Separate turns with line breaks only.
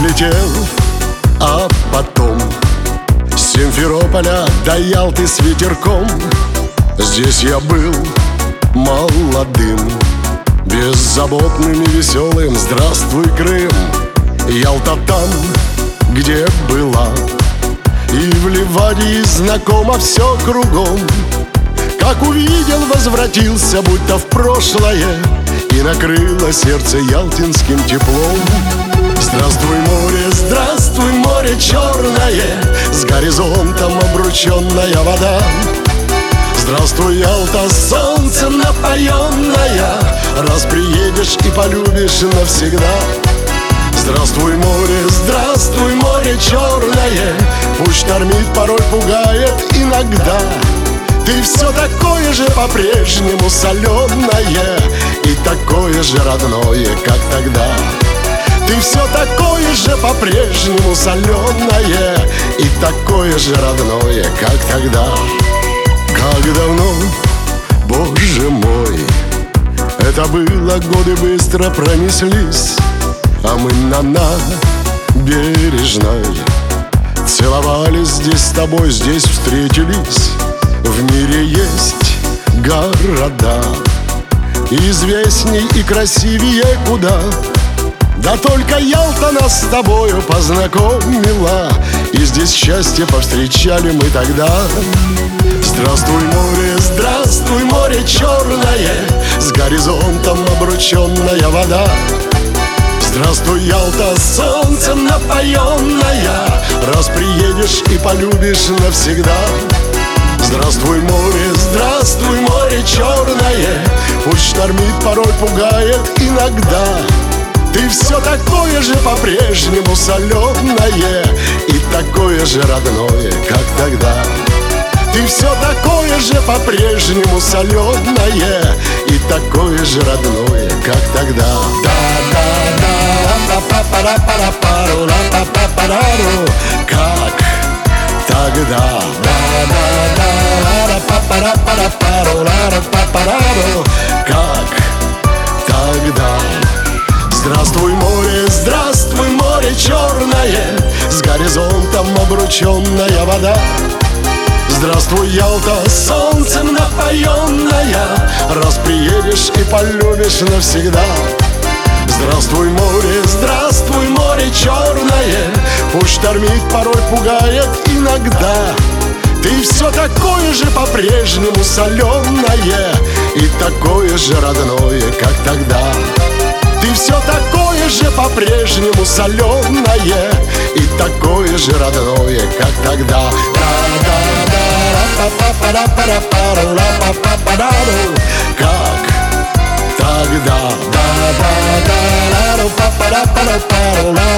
прилетел, а потом с Симферополя до Ялты с ветерком. Здесь я был молодым, беззаботным и веселым. Здравствуй, Крым! Ялта там, где была, и в Ливадии знакомо все кругом. Как увидел, возвратился, будто в прошлое, и накрыло сердце ялтинским теплом. Здравствуй, море черное, с горизонтом обрученная вода. Здравствуй, Ялта, солнцем напоенная, раз приедешь и полюбишь навсегда. Здравствуй, море черное, пусть штормит, порой пугает иногда. Ты все такое же по-прежнему соленое, и такое же родное, как тогда. Ты все такое же по-прежнему соленое, и такое же родное, как тогда. Как давно, Боже мой, это было, годы быстро пронеслись, а мы на набережной целовались здесь с тобой, здесь встретились. В мире есть города известней и красивее куда, да только Ялта нас с тобою познакомила, и здесь счастье повстречали мы тогда. Здравствуй, море черное, с горизонтом обрученная вода. Здравствуй, Ялта, солнцем напоенная, раз приедешь и полюбишь навсегда. Здравствуй, море черное, пусть штормит, порой пугает иногда. Ты все такое же по-прежнему соленое, и такое же родное, как тогда. Ты все такое же по-прежнему соленое, и такое же родное, как тогда. Как тогда. Как тогда. Здравствуй, море черное, с горизонтом обрученная вода. Здравствуй, Ялта, солнцем напоенная, раз приедешь и полюбишь навсегда. Здравствуй, море черное, пусть штормит, порой пугает иногда. Ты все такое же по-прежнему соленое, и такое же родное, как тогда. Ты все такое же по-прежнему соленое, и такое же родное, как тогда. Как тогда.